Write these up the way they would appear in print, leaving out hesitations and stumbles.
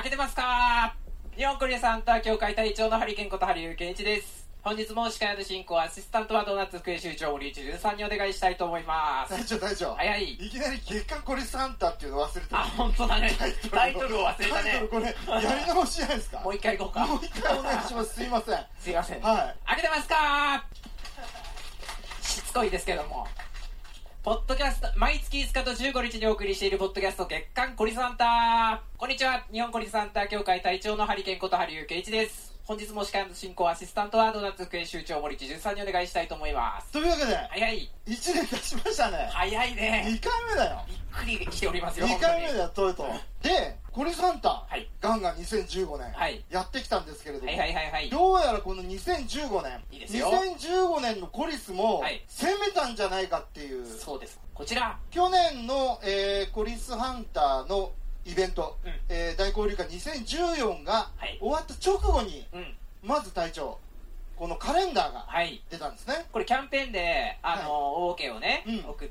開けてますか？日本コリアサンタ協会隊長のハリケンことハリウ健一です。本日も司会の進行アシスタントはドーナツ副編集長森一さんにお願いしたいと思います。 隊長早い。 いきなり月刊コリサンタっていうの忘れてた。 あ、本当だね。タイトルを忘れたね。 タイトルこれやり直しじゃないですか。 もう一回行こうか。 もう一回お願いします。すいません。 すいません。 はい。 開けてますか？しつこいですけども、ポッドキャスト毎月5日と15日にお送りしているポッドキャスト月刊コリサンタ。こんにちは、日本コリサンタ協会隊長のハリケンことハリウケイチです。本日も司会の進行アシスタントはドーナツ副編集長森千さんにお願いしたいと思います。 というわけで早い。 1年経ちましたね。 早いね。 2回目だよ。 びっくりしておりますよ。 2回目だよ、とうとう。でコリサンタ、 はい、 ガンガン2015年、 はい、 やってきたんですけれども、 どうやらこの2015年いいですよ。 2015年のコリスも、 はい、 攻めたんじゃないかっていう。 そうです。こちら去年の、コリスハンターのイベント、大交流会2014が終わった直後に、まず隊長このカレンダーが出たんですね。 これキャンペーンで応募券をね、送って、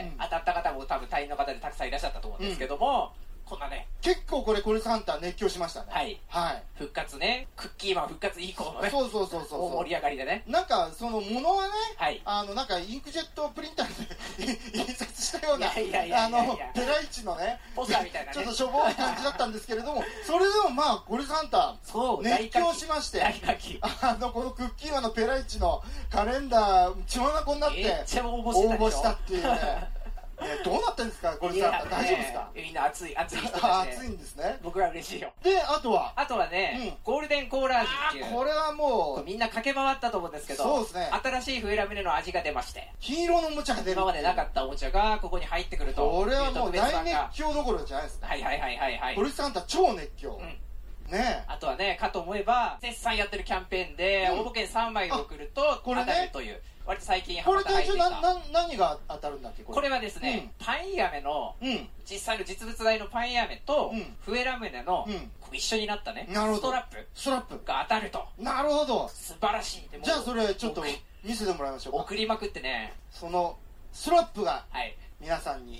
当たった方も多分隊員の方でたくさんいらっしゃったと思うんですけども、こんなね、 結構これコリスハンター熱狂しましたね。はい、 復活ね、クッキーマン復活以降のね、 そう大盛り上がりでね、 なんかそのものはね、なんかインクジェットプリンターで印刷したようなペライチのねポスターみたいなね、 ちょっとしょぼい感じだったんですけれども、それでもまあコリスハンター熱狂しまして、このクッキーマンのペライチのカレンダー血眼になって応募したっていうね。どうなってんですかコリスハンター、大丈夫ですか？ みんな熱い人たちで熱いんですね。 僕は嬉しいよ。 であとはね、ゴールデンコーラ味っていう、 これはもうみんな駆け回ったと思うんですけど、 そうですね、 新しい笛ラムネの味が出まして、 金色のおもちゃが出る、 今までなかったおもちゃがここに入ってくると、 これはもう大熱狂どころじゃないですか。コリスハンター超熱狂ね。 あとはね、かと思えば絶賛やってるキャンペーンで応募券3枚を送ると当たるという、割と最近これで何が当たるんだっけ？ これはですね、パイン飴の実際の実物大のパイン飴と笛ラムネの一緒になったねストラップが当たると。 なるほど、 素晴らしい。 じゃあそれちょっと見せてもらいましょうか。 送りまくってね、 そのストラップが皆さんに、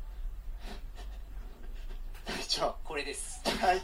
隊長これです。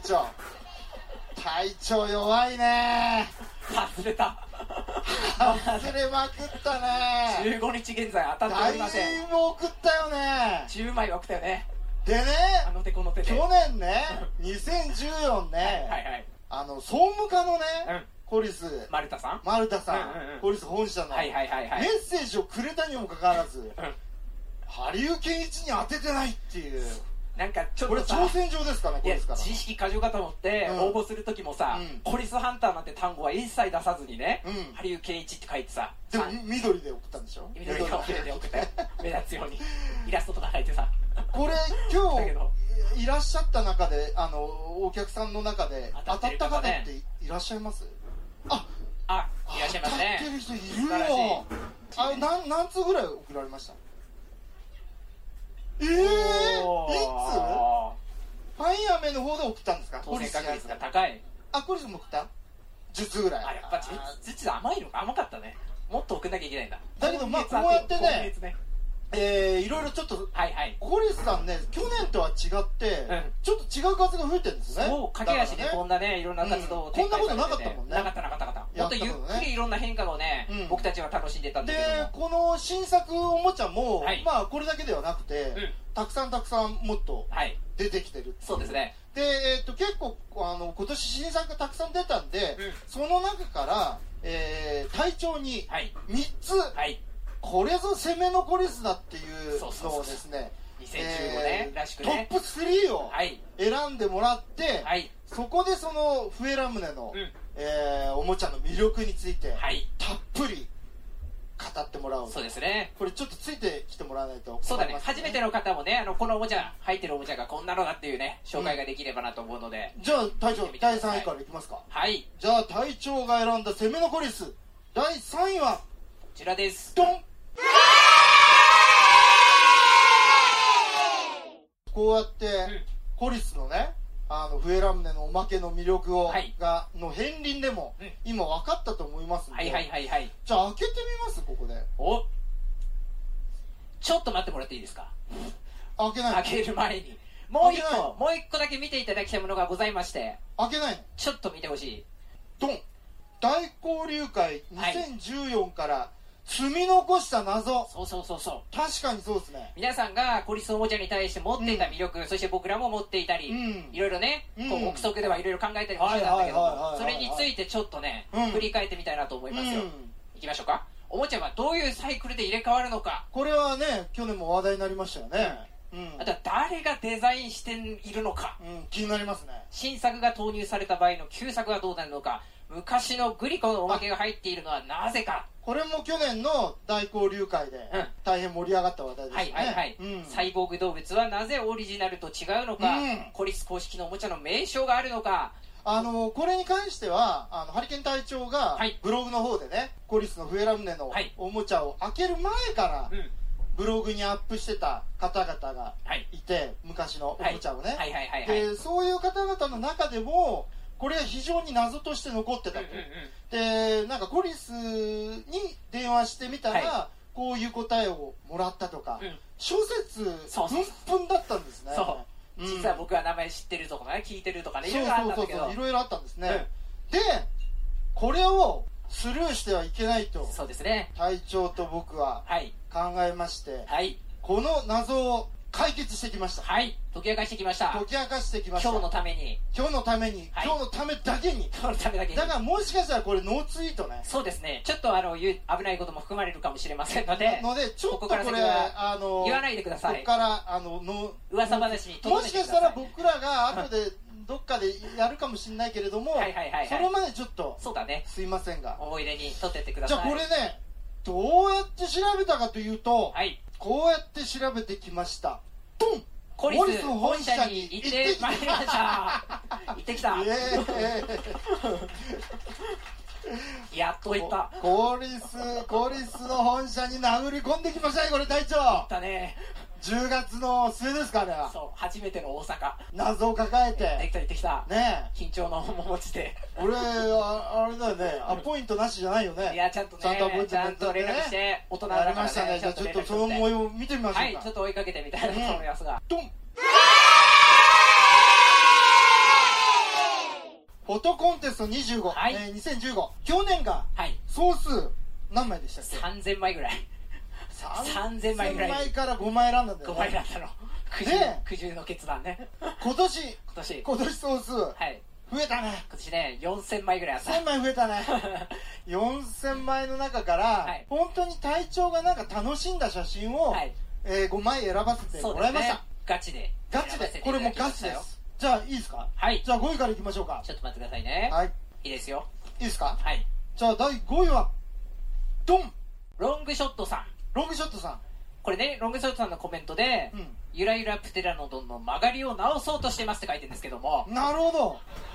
隊長弱いね。 外れた。 外れまくったね。 15日現在当たっておりません。 だいぶ送ったよね。 10枚送ったよね。 でね、 あの手この手で去年ね2014ね、総務課のね、コリス丸田さん、コリス本社のメッセージをくれたにもかかわらず、ハリウ健一に当ててないっていう。 なんかちょっとこれ挑戦状ですかね。 いや、知識過剰かと思って応募する時もさ、コリスハンターなんて単語は一切出さずにね、ハリウ健一って書いてさ、 でも緑で送ったんでしょ。 緑で送って目立つようにイラストとか書いてさ。 これ今日いらっしゃった中で、お客さんの中で当たった方っていらっしゃいます？ いらっしゃいますね。 当たってる人いるよ。何通ぐらい送られました？いつ？パイン飴の方で送ったんですか？ 当選確率が高い。 コリスも送った？10通ぐらい。 やっぱ実甘いのか、甘かったね。もっと送んなきゃいけないんだ。 だけどまあこうやってね、いろいろちょっとコリスさんね、去年とは違ってちょっと違う活動が増えてるんですね。 そう、駆け足でこんなね、いろんな活動をこんなことなかったもんね。 なかった。もっとゆっくりいろんな変化をね、僕たちは楽しんでたんだけども。 でこの新作おもちゃもまあこれだけではなくて、たくさんもっと出てきてる。 そうですね。 で結構今年新作がたくさん出たんで、その中から隊長に3つ、これぞ攻めのコリスだっていうのをですね、 2015年らしくね、 トップ3を選んでもらって、そこでその笛ラムネのおもちゃの魅力についてたっぷり語ってもらおう。 そうですね。 これちょっとついてきてもらわないと。 そうだね。初めての方もね、このおもちゃ入ってるおもちゃがこんなのだっていうね、紹介ができればなと思うので。 じゃあ隊長第3位からいきますか。じゃあ隊長が選んだ攻めのコリス第3位はこちらです。 ドン。こうやってコリスのね、笛ラムネのおまけの魅力をの片鱗でも今分かったと思いますので、じゃあ開けてみます。ここでちょっと待ってもらっていいですか？ 開ける前にもう一個だけ見ていただきたいものがございまして。 開けないの？ ちょっと見てほしい。 ドン。大交流会2014から積み残した謎。 そう確かにそうですね。 皆さんがコリスおもちゃに対して持っていた魅力、そして僕らも持っていたり、いろいろね、こう憶測ではいろいろ考えたりもしてたんだけども、それについてちょっとね、振り返ってみたいなと思いますよ。いきましょうか。おもちゃはどういうサイクルで入れ替わるのか。 これはね、去年も話題になりましたよね。 あとは誰がデザインしているのか。 気になりますね。 新作が投入された場合の旧作はどうなるのか。昔のグリコのおまけが入っているのはなぜか。 これも去年の大交流会で大変盛り上がった話題ですね。 サイボーグ動物はなぜオリジナルと違うのか、コリス公式のおもちゃの名称があるのか。 これに関してはハリケーン隊長がブログの方でね、コリスのフエラムネのおもちゃを開ける前からブログにアップしてた方々がいて、昔のおもちゃをね。でそういう方々の中でもこれは非常に謎として残ってたと。でなんかコリスに電話してみたら、こういう答えをもらったとか、諸説プンプンだったんですね。 実は僕は名前知ってるとかね、聞いてるとかね、いろいろあったんだけど、 いろいろあったんですね。でこれをスルーしてはいけないと、 そうですね、 隊長と僕は考えまして、この謎を解決してきました。 解き明かしてきました。今日のために、今日のためだけに。だからもしかしたらこれノーツイートね。そうですね、ちょっと危ないことも含まれるかもしれませんので、ちょっとこれ言わないでください。ここから噂話にもしかしたら僕らが後でどっかでやるかもしれないけれども、それまでちょっとすいませんが思い出に取ってってください。 じゃあこれね、どうやって調べたかというと、こうやって調べてきました。ドン！ コリス本社に行ってまいりました。行ってきた。やっと行った。 コリスの本社に殴り込んできましたね、これ隊長。 行ったね。 10月の末ですかね。 そう、初めての大阪。 謎を抱えて。 行ってきた。 ねえ。 緊張の面持ちで。 俺、あれだよね、アポイントなしじゃないよね。 いや、ちゃんと連絡して、大人だからね。 やりましたね。じゃあちょっとその模様を見てみましょうか。はい、 ちょっと追いかけてみたいなと思いますが。 ドン！フォトコンテスト25、2015。去年が総数何枚でしたっけ ？3000枚ぐらい。3000枚ぐらい。 3000枚から5枚選んだんだよね。 5枚選んだの。苦渋の決断ね。 今年総数増えたね。 今年ね、4000枚ぐらいあった。 1000枚増えたね。4000枚の中から本当に隊長がなんか楽しんだ写真を5枚選ばせてもらいました。 ガチで。 これもガチです。じゃあいいですか？じゃあ5位からいきましょうか。 ちょっと待ってくださいね。いいですよ。 いいですか？ はい。 じゃあ第5位はドン！ ロングショットさん。これね、ロングショットさんのコメントで、ゆらゆらプテラノドンの曲がりを直そうとしてますって書いてるんですけども。 なるほど。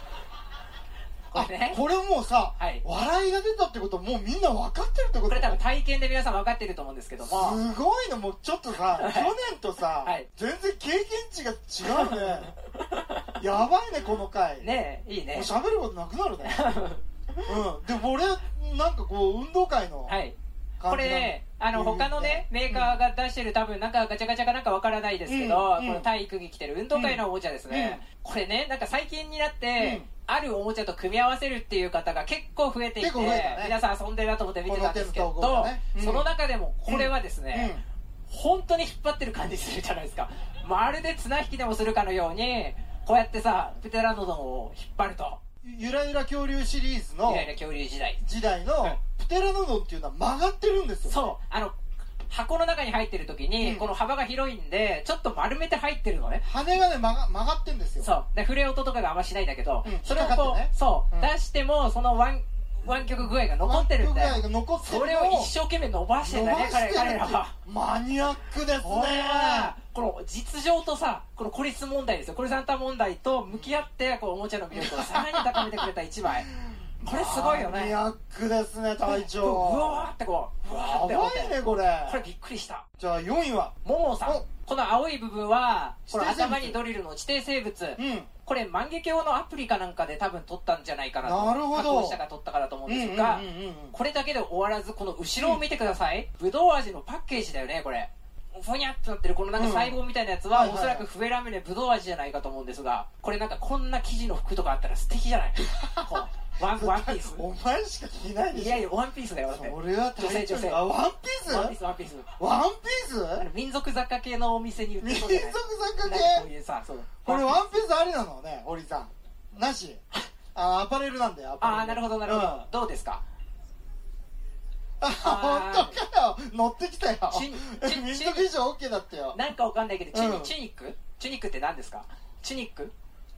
これもうさ、笑いが出たってことはもうみんな分かってるってこと？ これ多分体験で皆さん分かってると思うんですけども。 すごいの、もうちょっとさ、去年とさ、全然経験値が違うね。やばいね、この回。 ねえ、いいね。 もう喋ることなくなるね。でも俺、なんかこう、運動会の。 これね、他のね、メーカーが出してる多分なんかガチャガチャかなんかわからないですけど、この体育に来てる運動会のおもちゃですね。これね、なんか最近になって、あるおもちゃと組み合わせるっていう方が結構増えていて、皆さん遊んでるなと思って見てたんですけど、その中でもこれはですね、本当に引っ張ってる感じするじゃないですか。まるで綱引きでもするかのように、こうやってさ、プテラノドンを引っ張ると。 ゆらゆら恐竜シリーズの時代のプテラノドンっていうのは曲がってるんですよ。 そう、箱の中に入ってる時に、この幅が広いんでちょっと丸めて入ってるのね。 羽がね曲がってるんですよ。 そうで、触れ音とかがあんましないんだけど、それをこう出してもその湾曲具合が残ってるんで、それを一生懸命伸ばしてんだね、彼らは。 マニアックですね。 この実情とさ、このコリス問題ですよ、コリサンタ問題と向き合って、こうおもちゃの魅力をさらに高めてくれた一枚。これすごいよね。 マニアックですね、隊長。 うわーってこう、うわーってやばいね、これ。 これびっくりした。 じゃあ4位はモモさん。この青い部分は、この頭にドリルの指定生物。これ万華鏡のアプリかなんかで多分撮ったんじゃないかなと。 なるほど。 加工者が撮ったからと思うんですが、これだけで終わらず、この後ろを見てください。ぶどう味のパッケージだよね、これ。 ふにゃってなってるこのなんか細胞みたいなやつは、おそらく笛ラムネぶどう味じゃないかと思うんですが、これなんかこんな生地の服とかあったら素敵じゃないこうワンピース。 お前しか着ないでしょ。 いやいや、ワンピースだよ。 俺は女性。 あ、ワンピースワンピースワンピース民族雑貨系のお店に売ってそうじゃない。 民族雑貨系こういうさ、そう。 これワンピースありなのね、堀さん。なし。アパレルなんだよ。 ああ、なるほどなるほど。どうですか。 本当かよ。乗ってきたよ。民族衣装 OK だったよ。 なんかわかんないけど、チュニックって何ですか。チュニック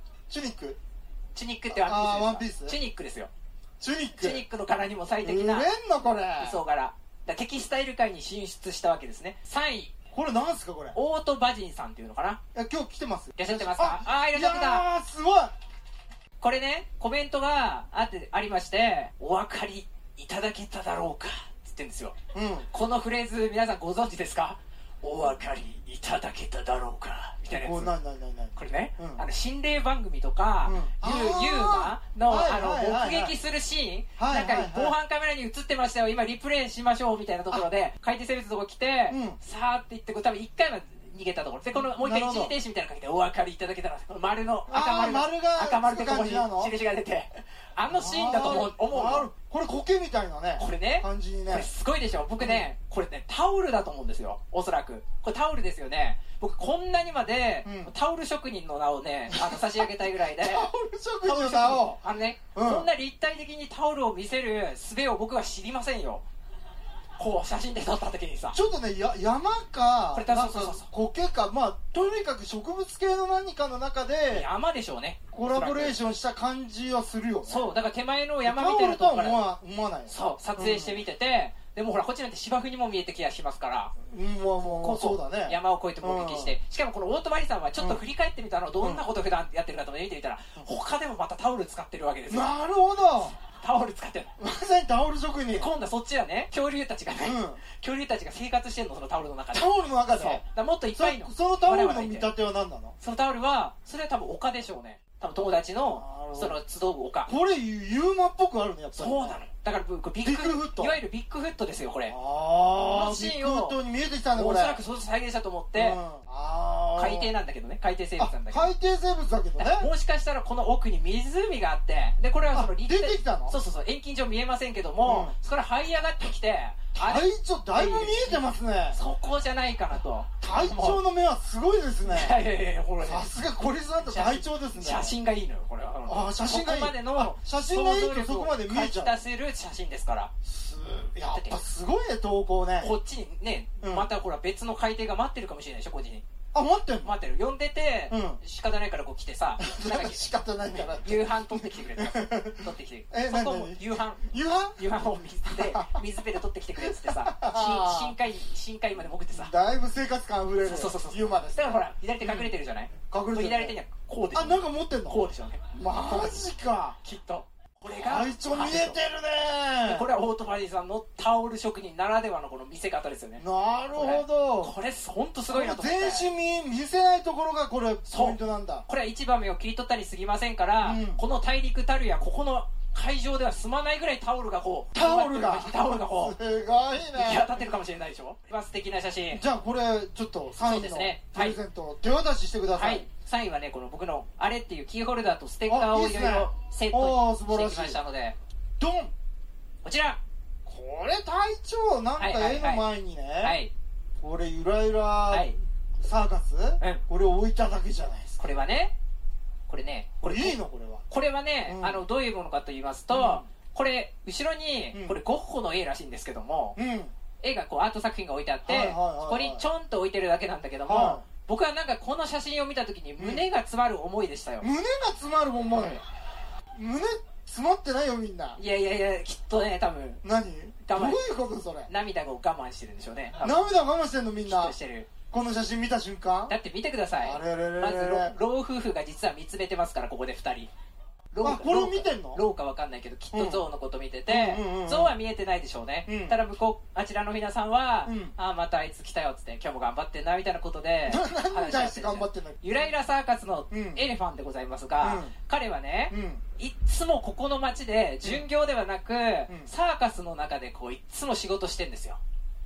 ってワンピース。チュニックですよ。チュニックの柄にも最適な売れんのこれ衣装柄だ。テキスタイル界に進出したわけですね。3位、 これなんすかこれ。 オートバジンさんっていうのかな。 いや、今日来てます。 いらっしゃってますか。いらっしゃってた。 いやー、すごい。 これね、コメントがありまして、お分かりいただけただろうかって言ってるんですよ。このフレーズ皆さんご存知ですか。お分かりいただけただろうかみたいなやつ。これね、心霊番組とか、ユーマの目撃するシーン、なんか防犯カメラに映ってましたよ、今リプレイしましょうみたいなところで、海底生物のとこ来て、さーって言って、多分1回は逃げたところで、このもう一回一時停止みたいなのかけてお分かりいただけたら、この丸の赤丸でここに印が出て、あのシーンだと思う。 これ苔みたいなね、 これね、 感じにね。 これすごいでしょ。僕ね、これねタオルだと思うんですよ、おそらく。これタオルですよね。僕こんなにまでタオル職人の名をね差し上げたいぐらいで、 タオル職人の名をこんな立体的にタオルを見せる術を僕は知りませんよ。こう写真で撮った時にさ、 ちょっとね、山か苔か、まあとにかく植物系の何かの中で山でしょうね、 コラボレーションした感じはするよね。 そうだから手前の山みたいなところから思わない。 そう撮影してみてて、でもほらこっちなんて芝生にも見えてきやしますから、 もうそうだね、 山を越えて目撃して、しかもこのオートバリさんはちょっと振り返ってみたら、どんなこと普段やってるかと見てみたら、他でもまたタオル使ってるわけですよ。 なるほど、 タオル使ってる。 まさにタオル職人。 今度はそっちはね、恐竜たちがね、恐竜たちが生活してんの、そのタオルの中で。 タオルの中で。 そうだ、もっといっぱいの。 そのタオルの見立ては何なの。 そのタオルはそれは多分丘でしょうね。多分友達のその集う丘。 これユーマっぽくあるね、やっぱり。 そうなの。だからビッグフット、いわゆるビッグフットですよこれ。 ビッグフットに見えてきたんだこれ。 おそらくそう再現したと思って、海底なんだけどね、海底生物なんだけど。 海底生物だけどね。 もしかしたらこの奥に湖があって、でこれはその出てきたの。 そう遠近上見えませんけども、そこから這い上がってきて、 隊長だいぶ見えてますね。 そこじゃないかなと。 隊長の目はすごいですね。 いやこれさすがコリさんと隊長ですね。 写真がいいのよこれは。 写真がいい。 ここまでの写真がいいとそこまで見えちゃう。 書き出せる写真ですから。 やっぱすごいね、投稿ね。 こっちにね、またほら別の海底が待ってるかもしれないでしょ、こっちに。 待ってる。 呼んでて、仕方ないからこう来てさ、 なんか仕方ないから夕飯取ってきてくれって取ってきて、そこも夕飯を水辺で取ってきてくれっつってさ、深海まで潜ってさ、 だいぶ生活感あふれるユーマです。 だからほら左手隠れてるじゃない。左手にはこうでしょ。 なんか持ってんの。 こうでしょうね。 マジか。 きっとこれが隊長見えてるね。 これはオートバリーさんのタオル職人ならではのこの見せ方ですよね。 なるほど。 これ本当すごいなと思って。 全身見せないところがこれポイントなんだ。 これは一番目を切り取ったに過ぎませんから、この大陸たるやここの会場では済まないぐらいタオルがこうタオルがこうすごいね。 行き渡ってるかもしれないでしょ。素敵な写真。 じゃあこれちょっと3位のプレゼント手渡ししてください。 3位はね、この僕のあれっていうキーホルダーとステッカーをいろいろセットにしてきましたので、 ドン。 こちら。 これ隊長なんか絵の前にね、これゆらゆらサーカス、これ置いただけじゃないですか。 これはね、これいいの。 これはね、どういうものかと言いますと、これ後ろにこれゴッホの絵らしいんですけども、絵がこうアート作品が置いてあって、ここにちょんと置いてるだけなんだけども、僕はなんかこの写真を見た時に胸が詰まる思いでしたよ。 胸が詰まる思い。胸詰まってないよみんな。 いやきっとね、多分何どういうことそれ。 涙を我慢してるんでしょうね。 涙我慢してんのみんな。 きっとしてる。 この写真見た瞬間。 だって見てください。まず老夫婦が実は見つめてますから、ここで2人。 これを見てんの？ ローかわかんないけど、きっとゾウのこと見てて、ゾウは見えてないでしょうね。ただ向こう、あちらの皆さんは、またあいつ来たよっつって、今日も頑張ってんなみたいなことで、 何に対して頑張ってんの？ ゆらゆらサーカスのエレファンでございますが、彼はね、いっつもここの街で巡業ではなく、サーカスの中でこういっつも仕事してんですよ。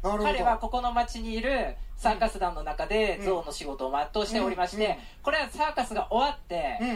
彼はここの町にいるサーカス団の中で象の仕事を全うしておりまして、これはサーカスが終わって、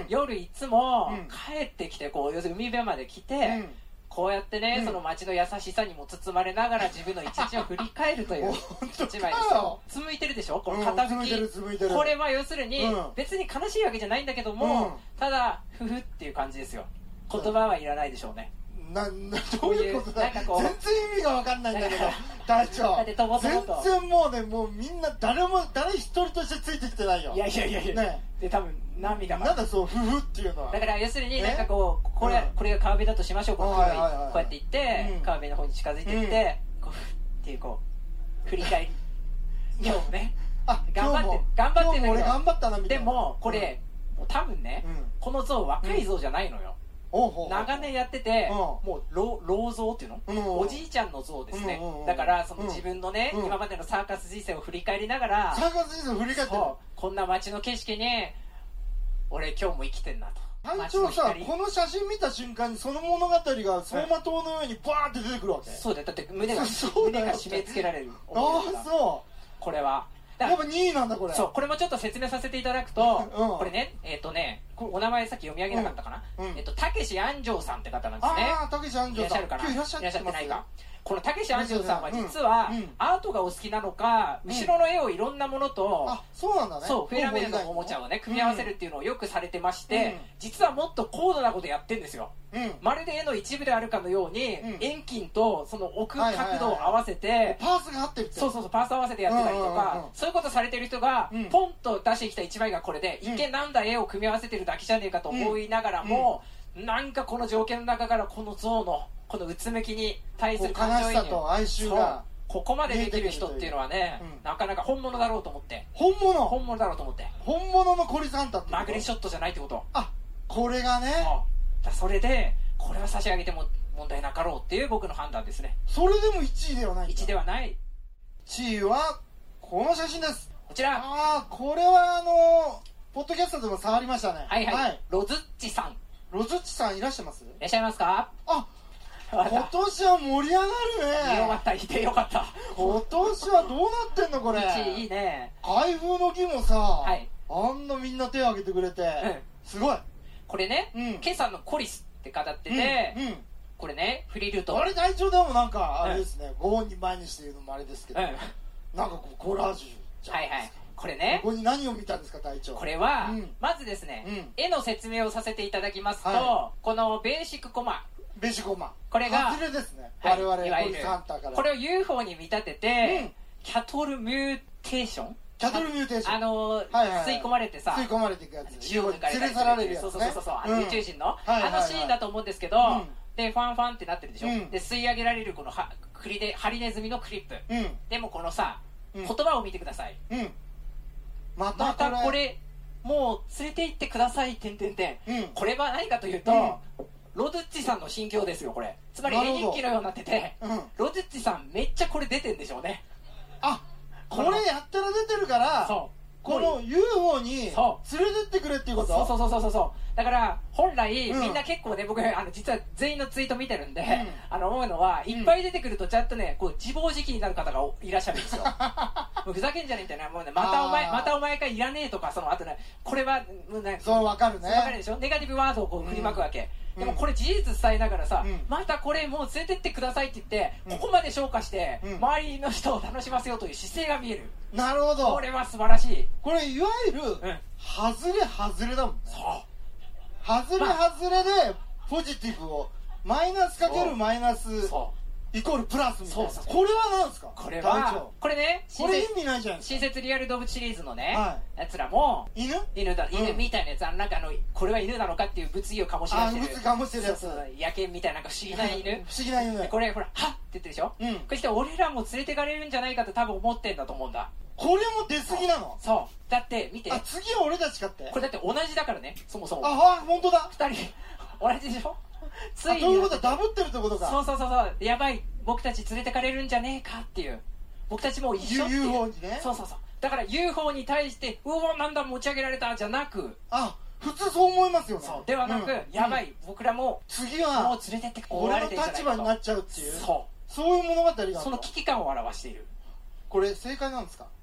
夜いつも帰ってきて、こう要するに海辺まで来て、こうやってね、その街の優しさにも包まれながら自分の一日を振り返るという一枚ですよ。紡いてるでしょ、この傾き。これは要するに別に悲しいわけじゃないんだけども、ただふふっていう感じですよ。言葉はいらないでしょうね。 どういうことだ。全然意味が分かんないんだけど、隊長。全然もうね、もうみんな誰一人としてついてきてないよ。 いやで多分涙がなんだそうふふっていうのは。 だから要するになんかこうこれが川辺だとしましょう。こうやって行って川辺の方に近づいていってこうふっていうこう振り返り。今日もね頑張ってんだけど、 俺頑張ったなみたいな。 でもこれ多分ね、この像若い像じゃないのよ。長年やってて、もう老像っていうの、おじいちゃんの像ですね。だからその自分のね、今までのサーカス人生を振り返りながら、 サーカス人生を振り返ってる、 こんな街の景色に俺今日も生きてんなと。 隊長さ、この写真見た瞬間にその物語が走馬灯のようにバーって出てくるわけ。 そうだよ。だって胸が締め付けられる。 ああそう。 これはやっぱ2位なんだこれ。 そう、これもちょっと説明させていただくと、これね、お名前さっき読み上げなかったかな。たけし安城さんって方なんですね。 ああ、たけし安城さん。 いらっしゃるかな。 いらっしゃってないか。 このたけし安城さんは実はアートがお好きなのか、後ろの絵をいろんなものと、 そうなんだね。 そう、フェラメルのおもちゃをね組み合わせるっていうのをよくされてまして、実はもっと高度なことやってんですよ。まるで絵の一部であるかのように遠近とその置く角度を合わせてパースが合ってる。 そうパース合わせてやってたりとか、そういうことされてる人がポンと出してきた一枚がこれで、一見なんだ絵を組み合わせてるだけじゃねえかと思いながらも、なんかこの条件の中からこの像のこのうつむきに対する感情移入と哀愁がここまでできる人っていうのはね、なかなか本物だろうと思って。 本物だろうと思って。 本物のコリサンタってまぐれショットじゃないってこと。 これがね。 それでこれは差し上げても問題なかろうっていう僕の判断ですね。 それでも1位ではない。 1位ではない。 1位はこの写真です。 こちら。 これはポッドキャストでも触りましたね。 はいロズッチさん。 ロズッチさんいらっしゃいます？ いらっしゃいますか？ 今年は盛り上がるね。 よかった、いてよかった。 今年はどうなってんのこれ。 1位いいね。 開封の儀もさ、あんなみんな手を挙げてくれて、すごい。これね、今朝のコリスって語ってて、これねフリルとあれ隊長でもなんかあれですね、ご本人前にして言うのもあれですけど、なんかコラージュじゃないですか。 これね、 ここに何を見たんですか隊長。 これはまずですね、絵の説明をさせていただきますと、このベーシックコマ、これが外れですね。我々 いわゆるこれを UFO に見立てて、キャトルミューテーション、吸い込まれてさ、 吸い込まれていくやつ、 連れ去られるやつね。 そう宇宙人のシーンだと思うんですけど、でファンファンってなってるでしょ。で吸い上げられるこのハリネズミのクリップ。でもこのさ言葉を見てください。またこれもう連れて行ってください。これは何かというと、ロドゥッチさんの心境ですよこれ。つまり絵日記のようになってて、ロドゥッチさんめっちゃこれ出てんでしょうね。 これやったら出てるから、この UFO に連れてってくれっていうこと。 そうだから本来みんな結構ね、僕実は全員のツイート見てるんで、思うのはいっぱい出てくるとちゃんとねこう自暴自棄になる方がいらっしゃるんですよ。もうふざけんじゃねえみたいな、もうねまたお前かいらねえとか、あとねこれはそう分かるね。 分かるでしょ。ネガティブワードをこう振りまくわけ。でもこれ事実伝えながらさ、またこれもう連れてってくださいって言って、ここまで消化して周りの人を楽しませようという姿勢が見える。 なるほど。 これは素晴らしい。 これいわゆる外れだもんね。外れでポジティブをマイナスかけるマイナスイコールプラスみたいな。これは何ですか？ これはこれね、 これ意味ないじゃないですか。 新設リアル動物シリーズのねやつらも犬みたいなやつ、なんかこれは犬なのかっていう物議を醸し出してる。 物議醸してるやつ。 野犬みたいな不思議な犬。 不思議な犬。 これほらはっって言ってるでしょ。これして俺らも連れてかれるんじゃないかと多分思ってんだと思うんだ。 これも出過ぎなの？ そうだって見て、 次は俺たちかって。 これだって同じだからね、そもそも。 本当だ。 2人同じでしょ。 ということはダブってるってことか。 そうやばい、僕たち連れてかれるんじゃねえかっていう、僕たちも一緒っていう UFO にね。 だから UFO に対してうおなんだ持ち上げられたじゃなく、 普通そう思いますよね。 ではなく、やばい、僕らも次はもう連れてって俺の立場になっちゃうっていう、そういう物語がその危機感を表している。 これ正解なんですか？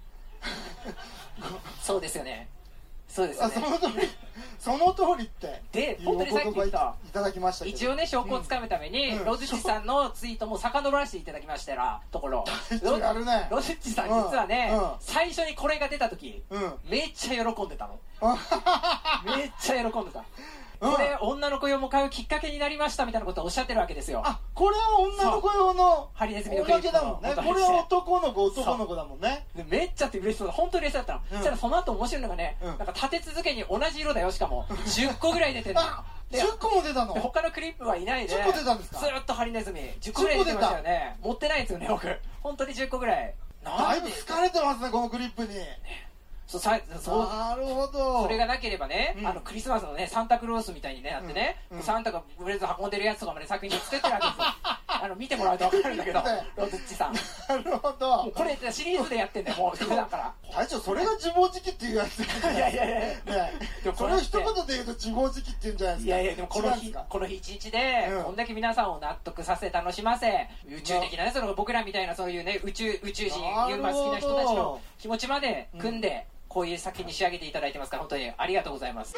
そうですよね。そうですよね。 その通りってで、本当にさっき言ったいただきましたけど、 一応ね証拠をつかむために、ロズッチさんのツイートも遡らせていただきましたらところ、ロズッチさん実はね、最初にこれが出た時、めっちゃ喜んでたの。めっちゃ喜んでた。これ女の子用も買うきっかけになりましたみたいなことをおっしゃってるわけですよ。 あ、これは女の子用のハリネズミのクリップだもんね。これは男の子だもんね。 めっちゃって嬉しそうだ。本当に嬉しそうだったの。そしたらその後面白いのがね、なんか立て続けに同じ色だよ。しかも10個ぐらい出てるの。 10個も出たの？ 他のクリップはいないで 10個出たんですか？ ずーっとハリネズミ10個ぐらい出てましたよね。持ってないですよね僕。本当に10個ぐらい。 だいぶ疲れてますねこのクリップに。なるほど。 それがなければね、クリスマスのねサンタクロースみたいにねなってね、サンタがプレゼント運んでるやつとかまで作品に作ってるわけですよ。見てもらうと分かるんだけどロズッチさん。 なるほど。 これシリーズでやってんだよもう普段から。 隊長それが自暴自棄っていうやつ。 いやいやいやね、 それを一言で言うと自暴自棄っていうんじゃないですか。 いやいやでもこの日一日でこんだけ皆さんを納得させ楽しませ、宇宙的なねその僕らみたいなそういうね宇宙人ユーマ好きな人たちの気持ちまで組んで、こういう作品に仕上げていただいてますから本当にありがとうございます。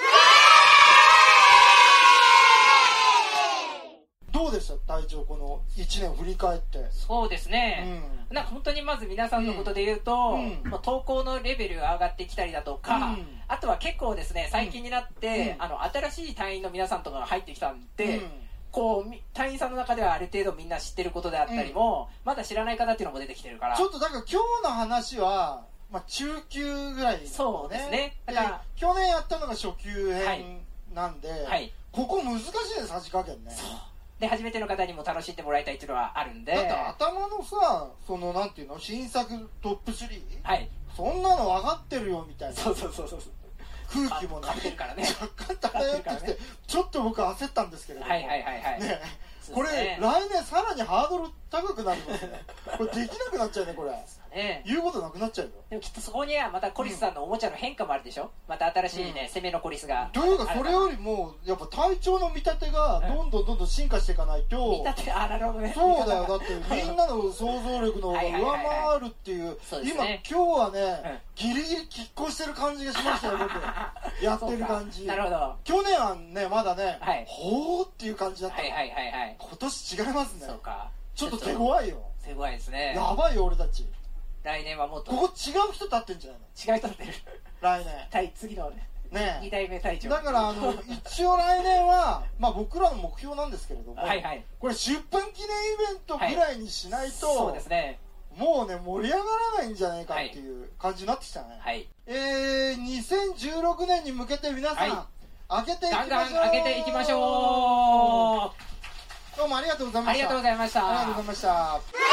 どうでした隊長この1年振り返って？ そうですね、なんか本当にまず皆さんのことで言うと、投稿のレベルが上がってきたりだとか、あとは結構ですね最近になって、新しい隊員の皆さんとかが入ってきたんで、こう隊員さんの中ではある程度みんな知ってることであったりも、まだ知らない方っていうのも出てきてるから、 ちょっとだから今日の話は中級ぐらい、 そうですね。 だから去年やったのが初級編なんで、ここ難しいですさじ加減ね。 で初めての方にも楽しんでもらいたいっていうのはあるんで、 だって頭のさそのなんていうの新作トップ3、そんなの分かってるよみたいな。 そう空気もね若干漂ってきて、ちょっと僕焦ったんですけれども、これ来年さらにハードル高くなりますね。これできなくなっちゃうねこれ。言うことなくなっちゃうよ。 でもきっとそこにはまたコリスさんのおもちゃの変化もあるでしょ。また新しいね攻めのコリスが。 というかそれよりもやっぱ隊長の見立てがどんどん進化していかないと。 見立てなるほどね。 そうだよ。だってみんなの想像力の方が上回るっていう。今日はねギリギリ拮抗してる感じがしましたよ僕。やってる感じ。 なるほど。 去年はねまだねほーっていう感じだった。今年違いますね。 そうか。 ちょっと手強いよ。 手強いですね。 やばいよ俺たち。 来年はもっとここ違う人立ってんじゃないの？ 違う人立ってる来年。 次のね2代目隊長だから一応来年は僕らの目標なんですけれども、これ出版記念イベントぐらいにしないと、 そうですね、 もうね盛り上がらないんじゃないかっていう感じになってきたね。2016年に向けて皆さん開けていきましょう。 ガンガン開けていきましょう。 どうもありがとうございました。 ありがとうございました。 ありがとうございました。